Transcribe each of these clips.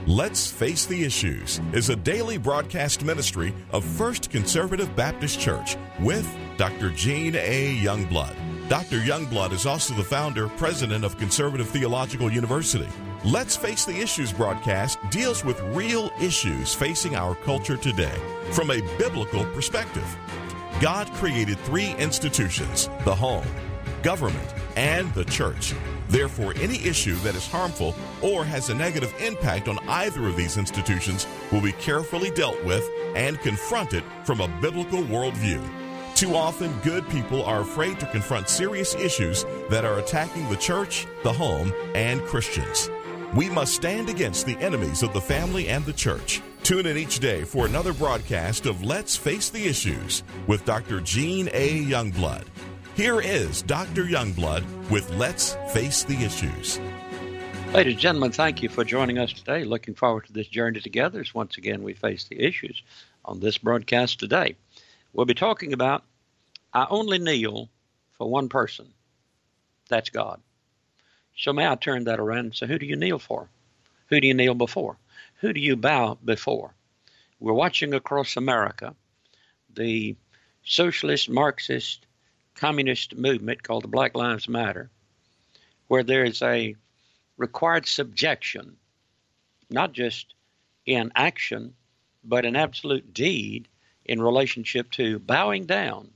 Let's Face the Issues is a daily broadcast ministry of First Conservative Baptist Church with Dr. Gene A. Youngblood. Dr. Youngblood is also the founder, president of Conservative Theological University. Let's Face the Issues broadcast deals with real issues facing our culture today from a biblical perspective. God created three institutions: the home, government, and the church. Therefore, any issue that is harmful or has a negative impact on either of these institutions will be carefully dealt with and confronted from a biblical worldview. Too often, good people are afraid to confront serious issues that are attacking the church, the home, and Christians. We must stand against the enemies of the family and the church. Tune in each day for another broadcast of Let's Face the Issues with Dr. Gene A. Youngblood. Here is Dr. Youngblood with Let's Face the Issues. Ladies and gentlemen, thank you for joining us today. Looking forward to this journey together as once again we face the issues on this broadcast today. We'll be talking about, I only kneel for one person. That's God. So may I turn that around and say, who do you kneel for? Who do you kneel before? Who do you bow before? We're watching across America the socialist, Marxist, communist movement called the Black Lives Matter, where there is a required subjection, not just in action, but in absolute deed in relationship to bowing down.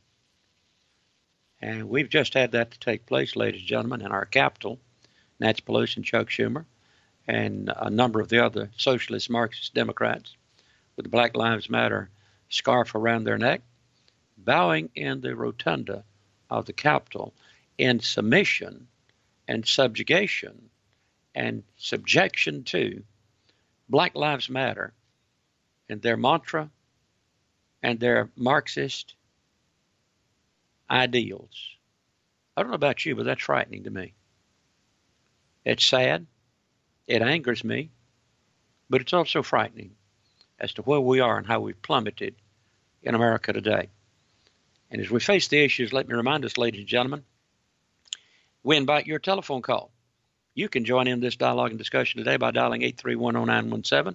And we've just had that to take place, ladies and gentlemen, in our capital. Nancy Pelosi and Chuck Schumer and a number of the other socialist, Marxist Democrats with the Black Lives Matter scarf around their neck, bowing in the rotunda of the Capitol in submission and subjugation and subjection to Black Lives Matter and their mantra and their Marxist ideals. I don't know about you, but that's frightening to me. It's sad, it angers me, but it's also frightening as to where we are and how we've plummeted in America today. And as we face the issues, let me remind us, ladies and gentlemen, we invite your telephone call. You can join in this dialogue and discussion today by dialing 831-0917,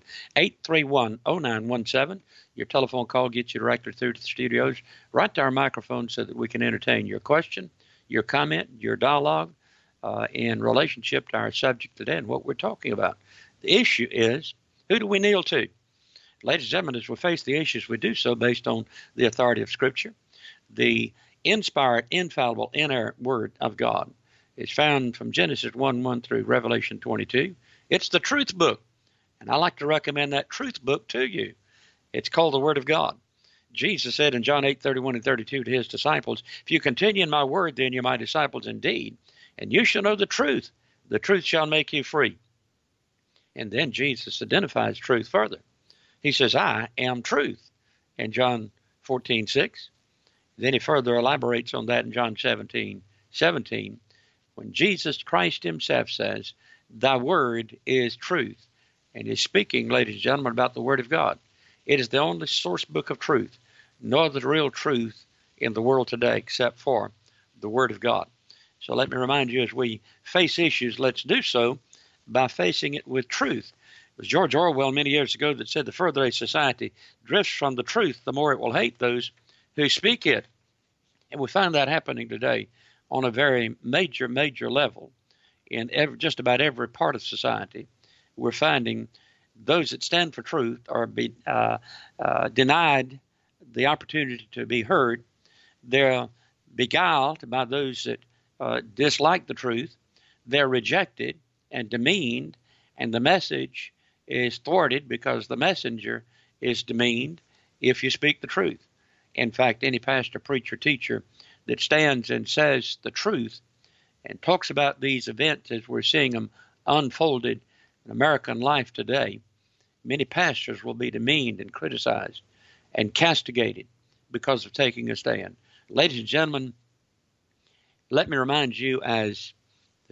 831-0917. Your telephone call gets you directly through to the studios, right to our microphone so that we can entertain your question, your comment, your dialogue in relationship to our subject today and what we're talking about. The issue is, who do we kneel to? Ladies and gentlemen, as we face the issues, we do so based on the authority of Scripture. The inspired, infallible, inerrant Word of God is found from Genesis 1:1 through Revelation 22. It's the truth book, and I like to recommend that truth book to you. It's called the Word of God. Jesus said in John 8:31 and 32 to his disciples, if you continue in my word, then you're my disciples indeed, and you shall know the truth. The truth shall make you free. And then Jesus identifies truth further. He says, I am truth, in John 14:6. Then he further elaborates on that in John 17:17, when Jesus Christ himself says, thy word is truth. And he's speaking, ladies and gentlemen, about the Word of God. It is the only source book of truth, no other real truth in the world today except for the Word of God. So let me remind you, as we face issues, let's do so by facing it with truth. It was George Orwell many years ago that said the further a society drifts from the truth, the more it will hate those who speak it. And we find that happening today on a very major level in just about every part of society. We're finding those that stand for truth are denied the opportunity to be heard. They're beguiled by those that dislike the truth. They're rejected and demeaned, and the message is thwarted because the messenger is demeaned if you speak the truth. In fact, any pastor, preacher, teacher that stands and says the truth and talks about these events as we're seeing them unfolded in American life today, many pastors will be demeaned and criticized and castigated because of taking a stand. Ladies and gentlemen, let me remind you, as the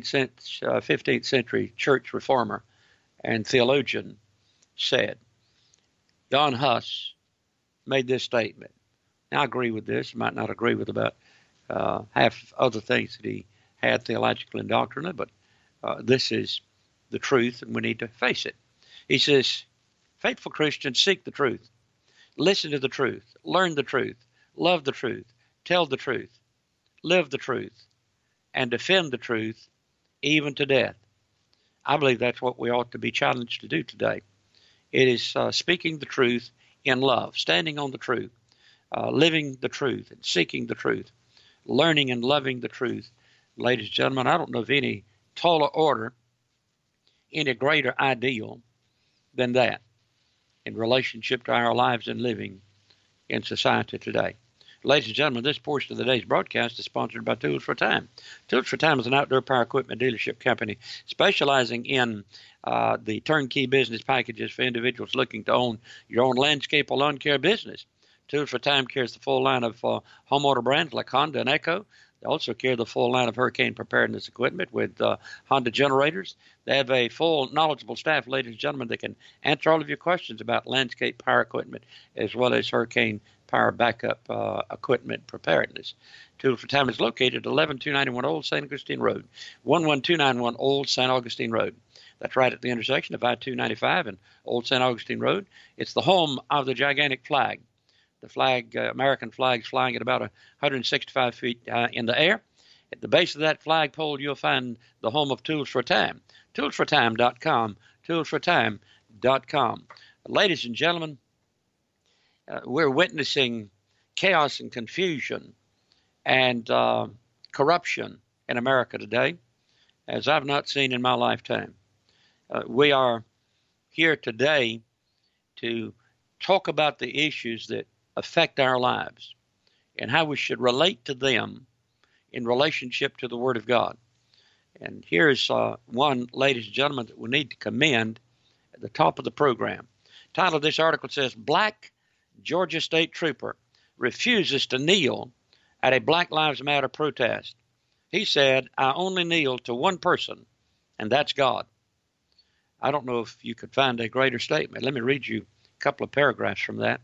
15th century church reformer and theologian said, John Huss made this statement. Now, I agree with this, might not agree with about half other things that he had theological and doctrinal, but this is the truth, and we need to face it. He says, faithful Christians, seek the truth, listen to the truth, learn the truth, love the truth, tell the truth, live the truth, and defend the truth even to death. I believe that's what we ought to be challenged to do today. It is speaking the truth in love, standing on the truth, living the truth, and seeking the truth, learning and loving the truth. Ladies and gentlemen, I don't know of any taller order, any greater ideal than that in relationship to our lives and living in society today. Ladies and gentlemen, this portion of the day's broadcast is sponsored by Tools for Time. Tools for Time is an outdoor power equipment dealership company specializing in the turnkey business packages for individuals looking to own your own landscape or lawn care business. Tools for Time carries the full line of home motor brands like Honda and Echo. They also carry the full line of hurricane preparedness equipment with Honda generators. They have a full, knowledgeable staff, ladies and gentlemen, that can answer all of your questions about landscape power equipment as well as hurricane power backup equipment preparedness. Tools for Time is located at 11291 Old St. Augustine Road, 11291 Old St. Augustine Road. That's right at the intersection of I-295 and Old St. Augustine Road. It's the home of the gigantic flag. The flag, American flag, is flying at about 165 feet in the air. At the base of that flagpole, you'll find the home of Tools for Time. ToolsForTime.com. ToolsForTime.com. Ladies and gentlemen, we're witnessing chaos and confusion and corruption in America today, as I've not seen in my lifetime. We are here today to talk about the issues that affect our lives and how we should relate to them in relationship to the Word of God. And here's one, ladies and gentlemen, that we need to commend at the top of the program. The title of this article says, Black Georgia State Trooper refuses to kneel at a Black Lives Matter protest. He said, I only kneel to one person, and that's God. I don't know if you could find a greater statement. Let me read you a couple of paragraphs from that.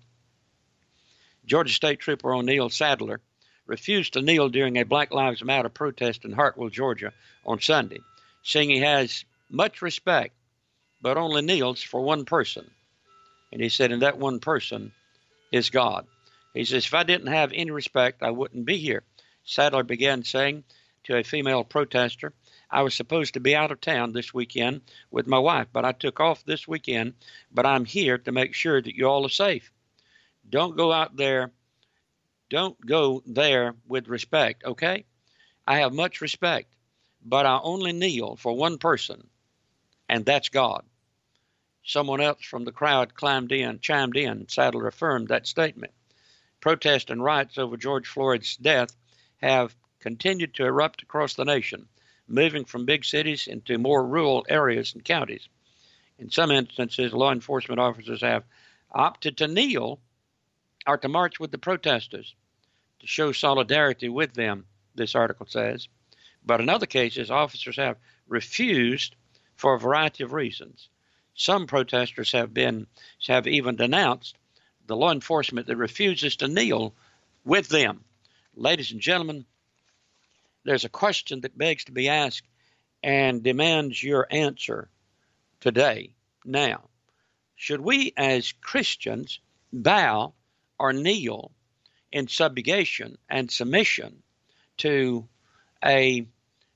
Georgia State Trooper O'Neal Sadler refused to kneel during a Black Lives Matter protest in Hartwell, Georgia on Sunday, saying he has much respect, but only kneels for one person. And he said, and that one person is God. He says, if I didn't have any respect, I wouldn't be here. Sadler began saying to a female protester, I was supposed to be out of town this weekend with my wife, but I took off this weekend, but I'm here to make sure that you all are safe. Don't go out there. Don't go there with respect, okay? I have much respect, but I only kneel for one person, and that's God. Someone else from the crowd chimed in. Sadler affirmed that statement. Protests and riots over George Floyd's death have continued to erupt across the nation, moving from big cities into more rural areas and counties. In some instances, law enforcement officers have opted to kneel or to march with the protesters to show solidarity with them, this article says. But in other cases, officers have refused for a variety of reasons. Some protesters have even denounced the law enforcement that refuses to kneel with them. Ladies and gentlemen, there's a question that begs to be asked and demands your answer today. Now, should we as Christians bow or kneel in subjugation and submission to a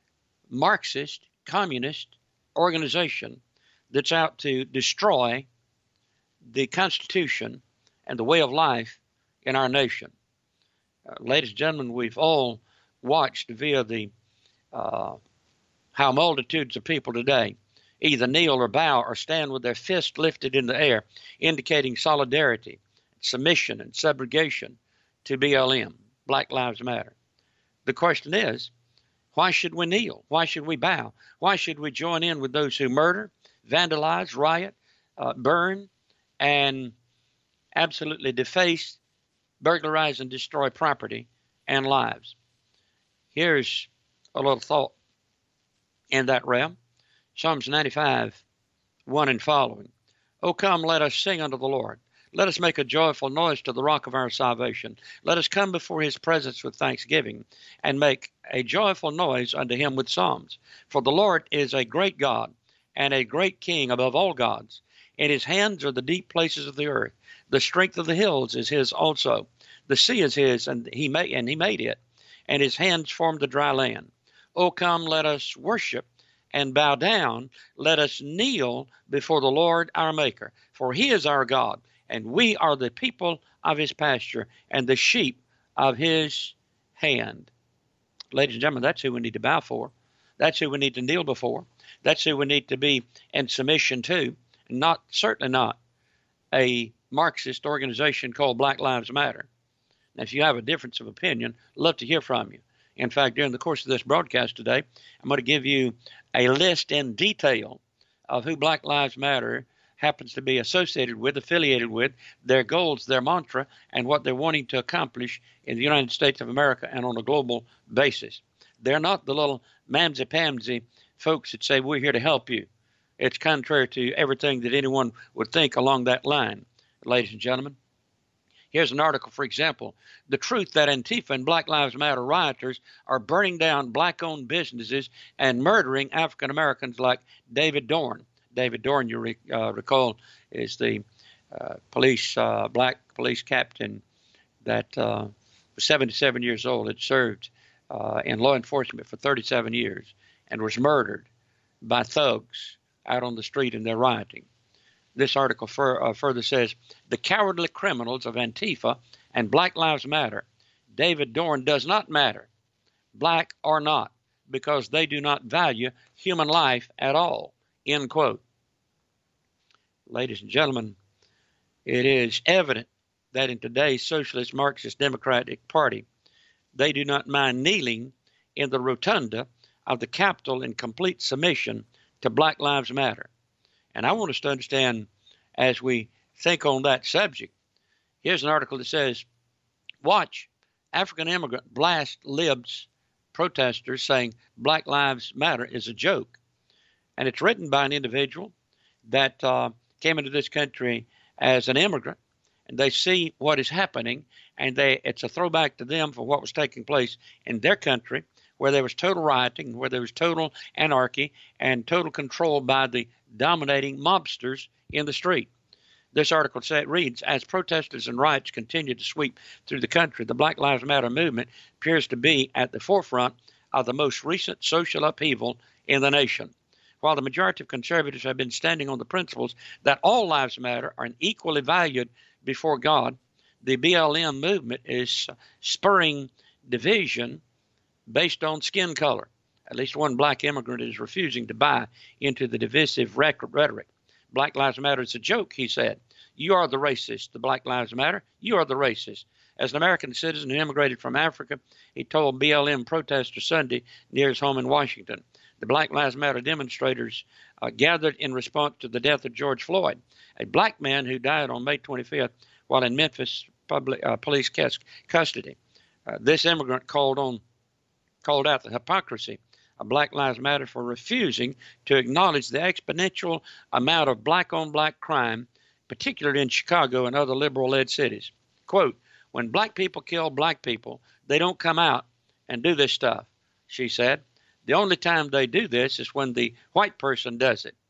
Marxist, communist organization that's out to destroy the Constitution and the way of life in our nation? Ladies and gentlemen, we've all watched via the how multitudes of people today either kneel or bow or stand with their fist lifted in the air, indicating solidarity, submission, and subrogation to BLM, Black Lives Matter. The question is, why should we kneel? Why should we bow? Why should we join in with those who murder, vandalize, riot, burn, and absolutely deface, burglarize, and destroy property and lives? Here's a little thought in that realm. Psalms 95, 1 and following. O come, let us sing unto the Lord. Let us make a joyful noise to the rock of our salvation. Let us come before his presence with thanksgiving and make a joyful noise unto him with psalms. For the Lord is a great God and a great King above all gods. In his hands are the deep places of the earth. The strength of the hills is his also. The sea is his, and he made it, and his hands formed the dry land. O come, let us worship and bow down. Let us kneel before the Lord our Maker. For he is our God, and we are the people of his pasture and the sheep of his hand. Ladies and gentlemen, that's who we need to bow for. That's who we need to kneel before. That's who we need to be in submission to. Certainly not a Marxist organization called Black Lives Matter. Now, if you have a difference of opinion, I'd love to hear from you. In fact, during the course of this broadcast today, I'm going to give you a list in detail of who Black Lives Matter happens to be associated with, affiliated with, their goals, their mantra, and what they're wanting to accomplish in the United States of America and on a global basis. They're not the little mamsy-pamsy folks that say, we're here to help you. It's contrary to everything that anyone would think along that line, ladies and gentlemen. Here's an article, for example, the truth that Antifa and Black Lives Matter rioters are burning down black-owned businesses and murdering African Americans like David Dorn. David Dorn, you recall, is the black police captain that was 77 years old, had served in law enforcement for 37 years and was murdered by thugs out on the street in their rioting. This article further says, the cowardly criminals of Antifa and Black Lives Matter, David Dorn does not matter, black or not, because they do not value human life at all, end quote. Ladies and gentlemen, it is evident that in today's Socialist Marxist Democratic Party, they do not mind kneeling in the rotunda of the Capitol in complete submission to Black Lives Matter. And I want us to understand as we think on that subject. Here's an article that says, watch African immigrant blast libs protesters saying Black Lives Matter is a joke. And it's written by an individual that came into this country as an immigrant, and they see what is happening, and it's a throwback to them for what was taking place in their country, where there was total rioting, where there was total anarchy and total control by the dominating mobsters in the street. This article reads, as protesters and riots continue to sweep through the country, the Black Lives Matter movement appears to be at the forefront of the most recent social upheaval in the nation. While the majority of conservatives have been standing on the principles that all lives matter and equally valued before God, the BLM movement is spurring division based on skin color. At least one black immigrant is refusing to buy into the divisive rhetoric. Black Lives Matter is a joke, he said. You are the racist. The Black Lives Matter. You are the racist. As an American citizen who immigrated from Africa, he told BLM protesters Sunday near his home in Washington. The Black Lives Matter demonstrators gathered in response to the death of George Floyd, a black man who died on May 25th while in Memphis police custody. This immigrant called out the hypocrisy of Black Lives Matter for refusing to acknowledge the exponential amount of black-on-black crime, particularly in Chicago and other liberal-led cities. Quote, when black people kill black people, they don't come out and do this stuff, she said. The only time they do this is when the white person does it.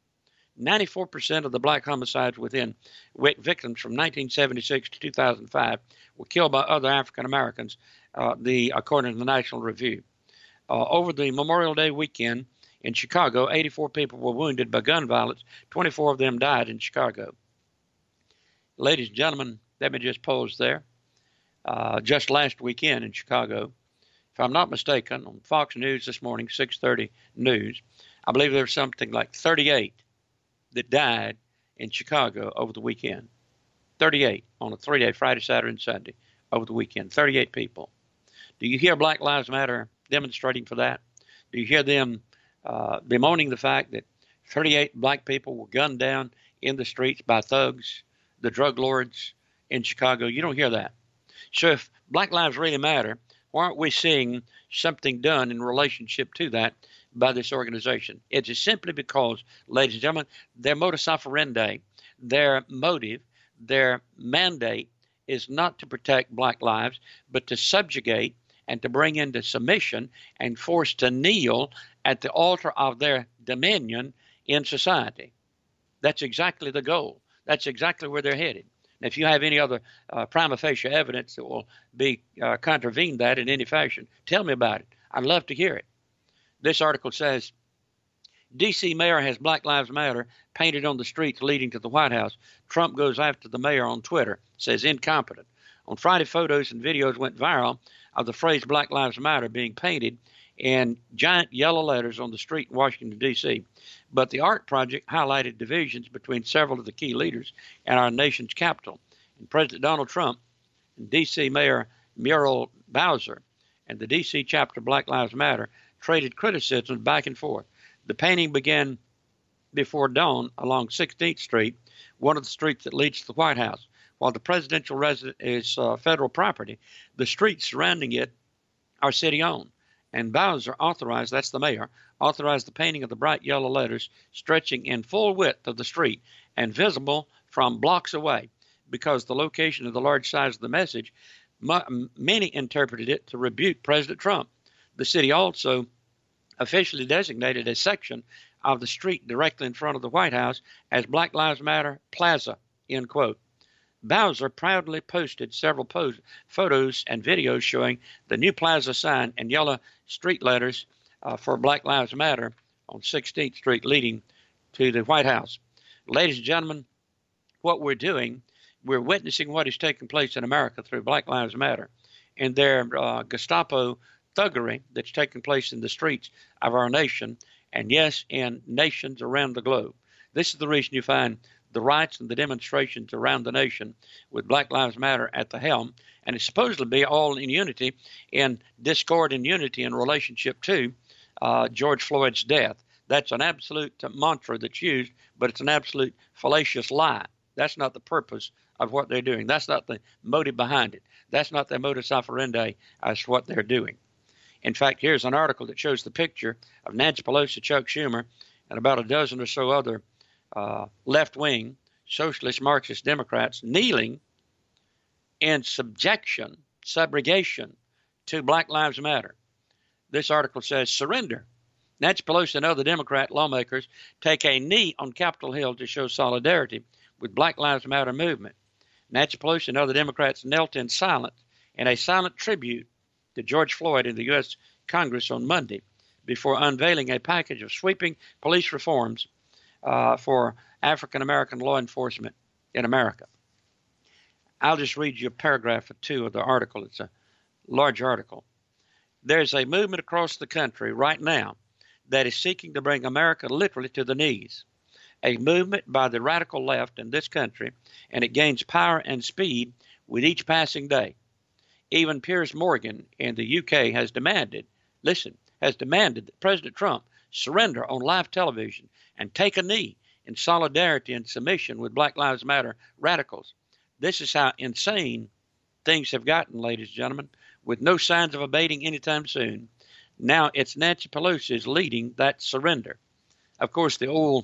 94% of the black homicides within victims from 1976 to 2005 were killed by other African Americans, according to the National Review. Over the Memorial Day weekend in Chicago, 84 people were wounded by gun violence. 24 of them died in Chicago. Ladies and gentlemen, let me just pause there. Just last weekend in Chicago, if I'm not mistaken, on Fox News this morning, 6:30 News, I believe there was something like 38 that died in Chicago over the weekend. 38 on a 3-day, Friday, Saturday, and Sunday over the weekend. 38 people. Do you hear Black Lives Matter demonstrating for that? Do you hear them bemoaning the fact that 38 black people were gunned down in the streets by thugs, the drug lords in Chicago? You don't hear that. So if Black lives really matter, why aren't we seeing something done in relationship to that by this organization? It is simply because, ladies and gentlemen, their modus operandi, their motive, their mandate is not to protect black lives, but to subjugate and to bring into submission and force to kneel at the altar of their dominion in society. That's exactly the goal. That's exactly where they're headed. And if you have any other prima facie evidence that will be contravene that in any fashion, tell me about it. I'd love to hear it. This article says, D.C. mayor has Black Lives Matter painted on the streets leading to the White House. Trump goes after the mayor on Twitter, says incompetent. On Friday, photos and videos went viral of the phrase Black Lives Matter being painted in giant yellow letters on the street in Washington, D.C. But the art project highlighted divisions between several of the key leaders in our nation's capital. And President Donald Trump and D.C. Mayor Muriel Bowser and the D.C. chapter of Black Lives Matter traded criticisms back and forth. The painting began before dawn along 16th Street, one of the streets that leads to the White House. While the presidential residence is federal property, the streets surrounding it are city-owned. And Bowser authorized, that's the mayor, authorized the painting of the bright yellow letters stretching in full width of the street and visible from blocks away. Because the location of the large size of the message, many interpreted it to rebuke President Trump. The city also officially designated a section of the street directly in front of the White House as Black Lives Matter Plaza, end quote. Bowser proudly posted several photos and videos showing the new plaza sign and yellow street letters for Black Lives Matter on 16th Street leading to the White House. Ladies and gentlemen, what we're doing, we're witnessing what is taking place in America through Black Lives Matter and their Gestapo thuggery that's taking place in the streets of our nation, and yes, in nations around the globe. This is the reason you find the riots and the demonstrations around the nation with Black Lives Matter at the helm, and it's supposed to be all in unity, in discord and unity in relationship to George Floyd's death. That's an absolute mantra that's used, but it's an absolute fallacious lie. That's not the purpose of what they're doing. That's not the motive behind it. That's not their modus operandi as to what they're doing. In fact, here's an article that shows the picture of Nancy Pelosi, Chuck Schumer, and about a dozen or so other left-wing socialist Marxist Democrats kneeling in subrogation to Black Lives Matter. This article says, surrender. Nancy Pelosi and other Democrat lawmakers take a knee on Capitol Hill to show solidarity with Black Lives Matter movement. Nancy Pelosi and other Democrats knelt in silence in a silent tribute to George Floyd in the U.S. Congress on Monday before unveiling a package of sweeping police reforms for African-American law enforcement in America. I'll just read you a paragraph or two of the article. It's a large article. There's a movement across the country right now that is seeking to bring America literally to the knees. A movement by the radical left in this country, and it gains power and speed with each passing day. Even Piers Morgan in the UK has demanded that President Trump surrender on live television and take a knee in solidarity and submission with Black Lives Matter radicals. This is how insane things have gotten, ladies and gentlemen, with no signs of abating anytime soon. Now it's Nancy Pelosi is leading that surrender. Of course, the old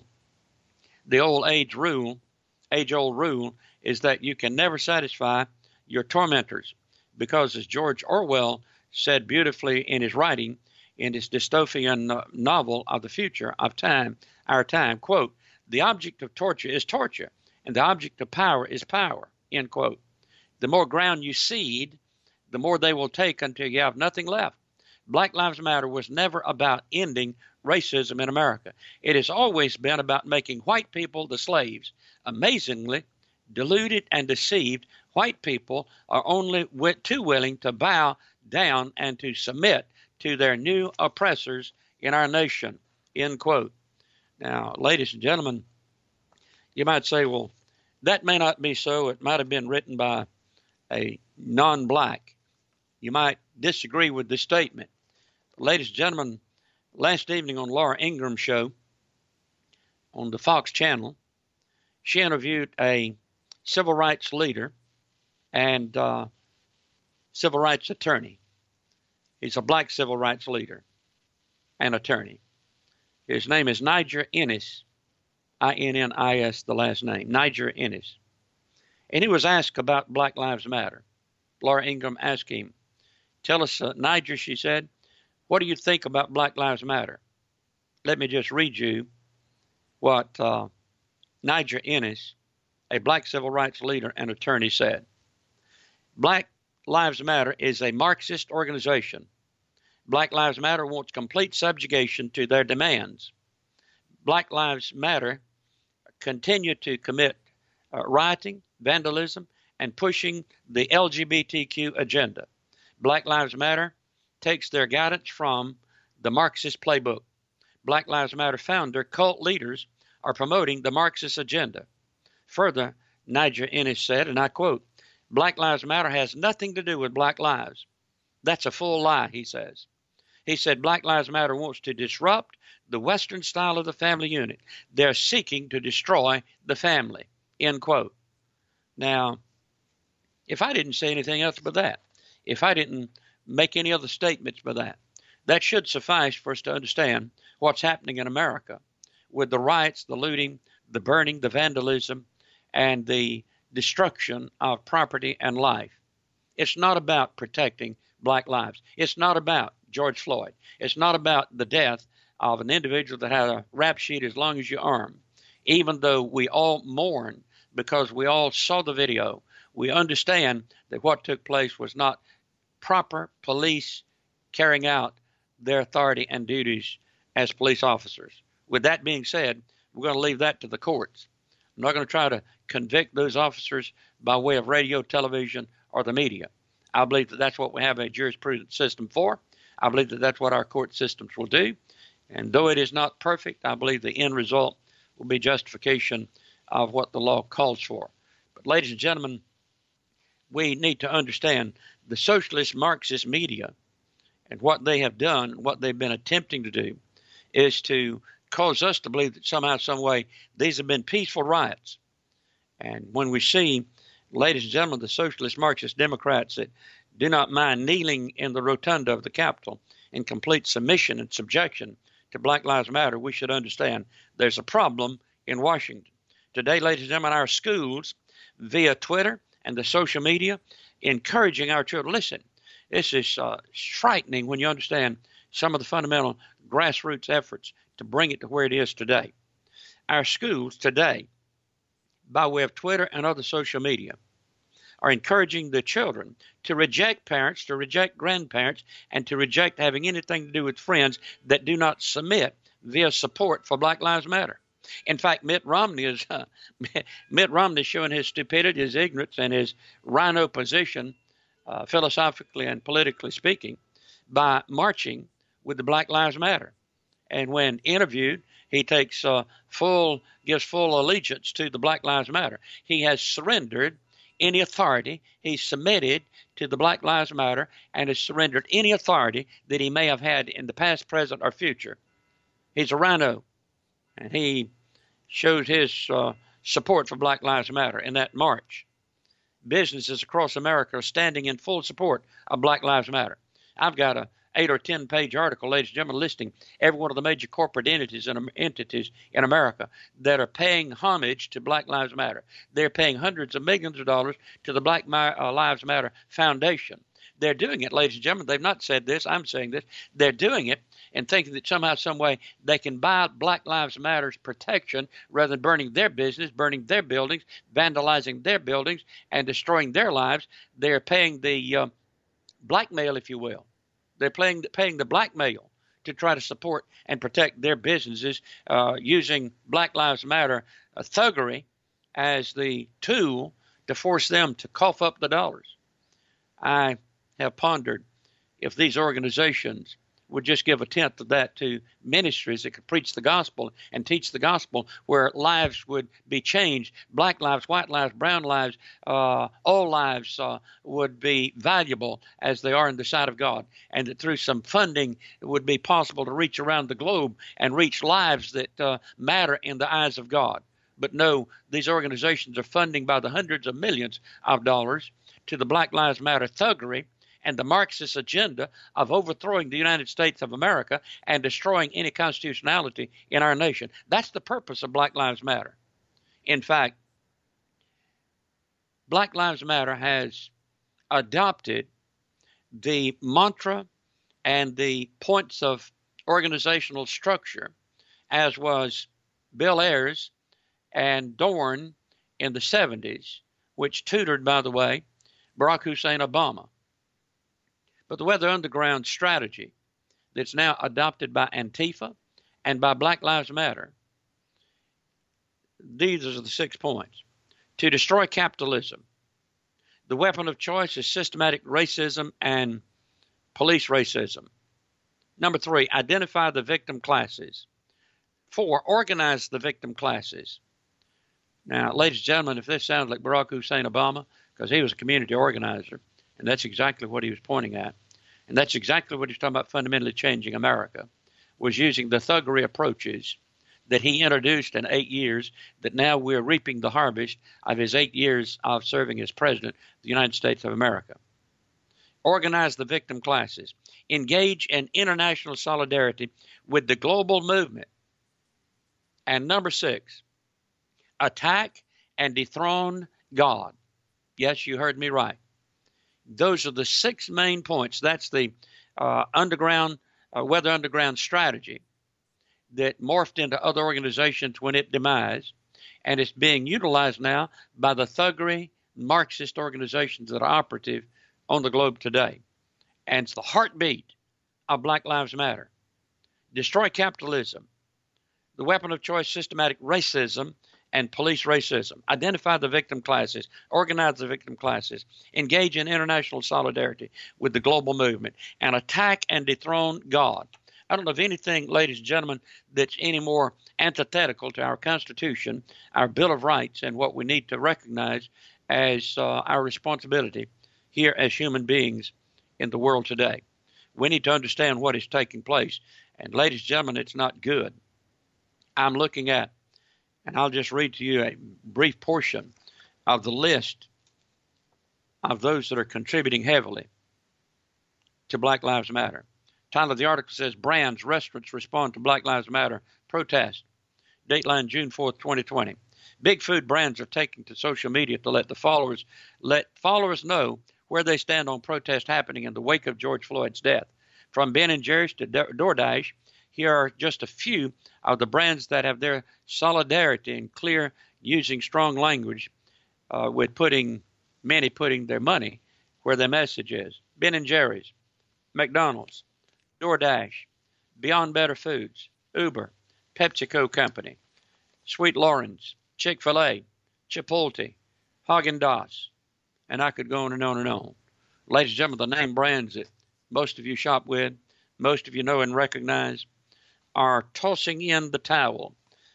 age-old rule is that you can never satisfy your tormentors, because as George Orwell said beautifully in his writing, in his dystopian novel of the future of time, our time, quote, the object of torture is torture, and the object of power is power, end quote. The more ground you cede, the more they will take until you have nothing left. Black Lives Matter was never about ending racism in America. It has always been about making white people the slaves. Amazingly, deluded and deceived, white people are only too willing to bow down and to submit to their new oppressors in our nation, end quote. Now, ladies and gentlemen, you might say, well, that may not be so. It might have been written by a non-black. You might disagree with this statement. Ladies and gentlemen, last evening on Laura Ingraham's show on the Fox channel, she interviewed a civil rights leader and civil rights attorney. He's a black civil rights leader and attorney. His name is Niger Innis, I-N-N-I-S, the last name, Niger Innis. And he was asked about Black Lives Matter. Laura Ingraham asked him, tell us, Niger, she said, what do you think about Black Lives Matter? Let me just read you what Niger Ennis, a black civil rights leader and attorney, said, Black Lives Matter is a Marxist organization. Black Lives Matter wants complete subjugation to their demands. Black Lives Matter continue to commit rioting, vandalism, and pushing the LGBTQ agenda. Black Lives Matter takes their guidance from the Marxist playbook. Black Lives Matter founder cult leaders are promoting the Marxist agenda. Further, Niger Ennis said, and I quote, Black Lives Matter has nothing to do with black lives. That's a full lie, he says. He said Black Lives Matter wants to disrupt the Western style of the family unit. They're seeking to destroy the family, end quote. Now, if I didn't say anything else but that, if I didn't make any other statements but that should suffice for us to understand what's happening in America with the riots, the looting, the burning, the vandalism, and the destruction of property and life. It's not about protecting black lives. It's not about George Floyd. It's not about the death of an individual that had a rap sheet as long as your arm. Even though we all mourn because we all saw the video, we understand that what took place was not proper police carrying out their authority and duties as police officers. With that being said, we're going to leave that to the courts. I'm not going to try to convict those officers by way of radio, television, or the media. I believe that that's what we have a jurisprudence system for. I believe that that's what our court systems will do. And though it is not perfect, I believe the end result will be justification of what the law calls for. But ladies and gentlemen, we need to understand the socialist Marxist media and what they have done, what they've been attempting to do, is to cause us to believe that somehow, some way, these have been peaceful riots. And when we see, ladies and gentlemen, the socialist Marxist Democrats that do not mind kneeling in the rotunda of the Capitol in complete submission and subjection to Black Lives Matter, we should understand there's a problem in Washington. Today, ladies and gentlemen, our schools, via Twitter and the social media, encouraging our children. Listen, this is frightening when you understand some of the fundamental grassroots efforts to bring it to where it is today. Our schools today, by way of Twitter and other social media, are encouraging the children to reject parents, to reject grandparents, and to reject having anything to do with friends that do not submit via support for Black Lives Matter. In fact, Mitt Romney is showing his stupidity, his ignorance, and his rhino position, philosophically and politically speaking, by marching with the Black Lives Matter. And when interviewed, he takes gives full allegiance to the Black Lives Matter. He has surrendered any authority. He's submitted to the Black Lives Matter and has surrendered any authority that he may have had in the past, present, or future. He's a rhino, and he showed his support for Black Lives Matter in that march. Businesses across America are standing in full support of Black Lives Matter. I've got a 8 or 10 page article, ladies and gentlemen, listing every one of the major corporate entities in America that are paying homage to Black Lives Matter. They're paying hundreds of millions of dollars to the Black Lives Matter Foundation. They're doing it, ladies and gentlemen. They've not said this. I'm saying this. They're doing it and thinking that somehow, some way, they can buy Black Lives Matter's protection rather than burning their business, burning their buildings, vandalizing their buildings, and destroying their lives. They're paying the blackmail, if you will. They're paying the blackmail to try to support and protect their businesses using Black Lives Matter thuggery as the tool to force them to cough up the dollars. I have pondered if these organizations would just give a tenth of that to ministries that could preach the gospel and teach the gospel, where lives would be changed. Black lives, white lives, brown lives, all lives would be valuable as they are in the sight of God. And that through some funding, it would be possible to reach around the globe and reach lives that matter in the eyes of God. But no, these organizations are funding by the hundreds of millions of dollars to the Black Lives Matter thuggery and the Marxist agenda of overthrowing the United States of America and destroying any constitutionality in our nation. That's the purpose of Black Lives Matter. In fact, Black Lives Matter has adopted the mantra and the points of organizational structure, as was Bill Ayers and Dorn in the 70s, which tutored, by the way, Barack Hussein Obama. But the Weather Underground strategy that's now adopted by Antifa and by Black Lives Matter, these are the 6 points. To destroy capitalism. The weapon of choice is systematic racism and police racism. Number 3, identify the victim classes. 4, organize the victim classes. Now, ladies and gentlemen, if this sounds like Barack Hussein Obama, because he was a community organizer, and that's exactly what he was pointing at, and that's exactly what he's talking about fundamentally changing America, was using the thuggery approaches that he introduced in 8 years, that now we're reaping the harvest of his 8 years of serving as president of the United States of America. Organize the victim classes. Engage in international solidarity with the global movement. And number 6, attack and dethrone God. Yes, you heard me right. Those are the 6 main points. That's the Weather Underground strategy that morphed into other organizations when it demised, and it's being utilized now by the thuggery Marxist organizations that are operative on the globe today. And it's the heartbeat of Black Lives Matter. Destroy capitalism. The weapon of choice, systematic racism and police racism. Identify the victim classes. Organize the victim classes. Engage in international solidarity with the global movement. And attack and dethrone God. I don't know of anything, ladies and gentlemen, that's any more antithetical to our Constitution, our Bill of Rights, and what we need to recognize as our responsibility here as human beings in the world today. We need to understand what is taking place. And ladies and gentlemen, it's not good. I'm looking at, and I'll just read to you a brief portion of the list of those that are contributing heavily to Black Lives Matter. Title of the article says, Brands, Restaurants Respond to Black Lives Matter Protest. Dateline June 4th, 2020. Big food brands are taking to social media to let followers know where they stand on protests happening in the wake of George Floyd's death. From Ben & Jerry's to DoorDash, here are just a few of the brands that have their solidarity and clear, using strong language, with many putting their money where their message is. Ben & Jerry's, McDonald's, DoorDash, Beyond Better Foods, Uber, PepsiCo Company, Sweet Lawrence, Chick-fil-A, Chipotle, Haagen-Dazs, and I could go on and on and on. Ladies and gentlemen, the name brands that most of you shop with, most of you know and recognize, are tossing in the towel,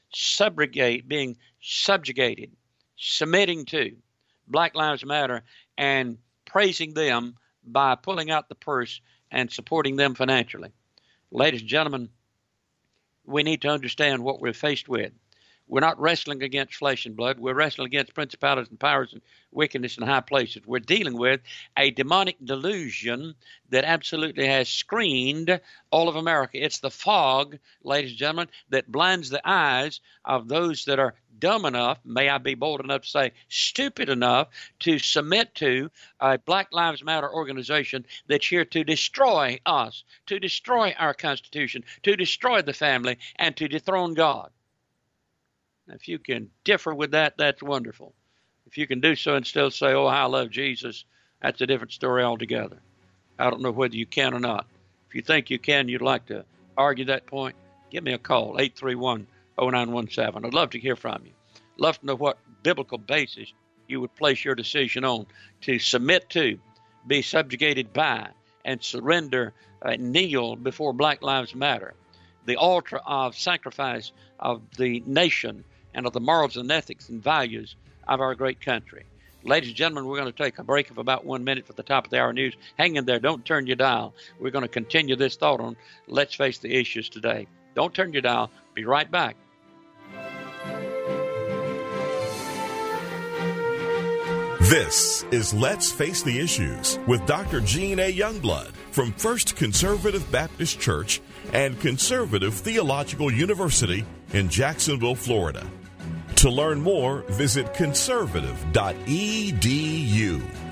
being subjugated, submitting to Black Lives Matter, and praising them by pulling out the purse and supporting them financially. Ladies and gentlemen, we need to understand what we're faced with. We're not wrestling against flesh and blood. We're wrestling against principalities and powers and wickedness in high places. We're dealing with a demonic delusion that absolutely has screened all of America. It's the fog, ladies and gentlemen, that blinds the eyes of those that are dumb enough, may I be bold enough to say stupid enough, to submit to a Black Lives Matter organization that's here to destroy us, to destroy our Constitution, to destroy the family, and to dethrone God. If you can differ with that, that's wonderful. If you can do so and still say, oh, how I love Jesus, that's a different story altogether. I don't know whether you can or not. If you think you can, you'd like to argue that point, give me a call, 831-0917. I'd love to hear from you. Love to know what biblical basis you would place your decision on to submit to, be subjugated by, and surrender, kneel before Black Lives Matter, the altar of sacrifice of the nation and of the morals and ethics and values of our great country. Ladies and gentlemen, we're going to take a break of about 1 minute for the top of the hour news. Hang in there. Don't turn your dial. We're going to continue this thought on Let's Face the Issues today. Don't turn your dial. Be right back. This is Let's Face the Issues with Dr. Gene A. Youngblood from First Conservative Baptist Church and Conservative Theological University in Jacksonville, Florida. To learn more, visit conservative.edu.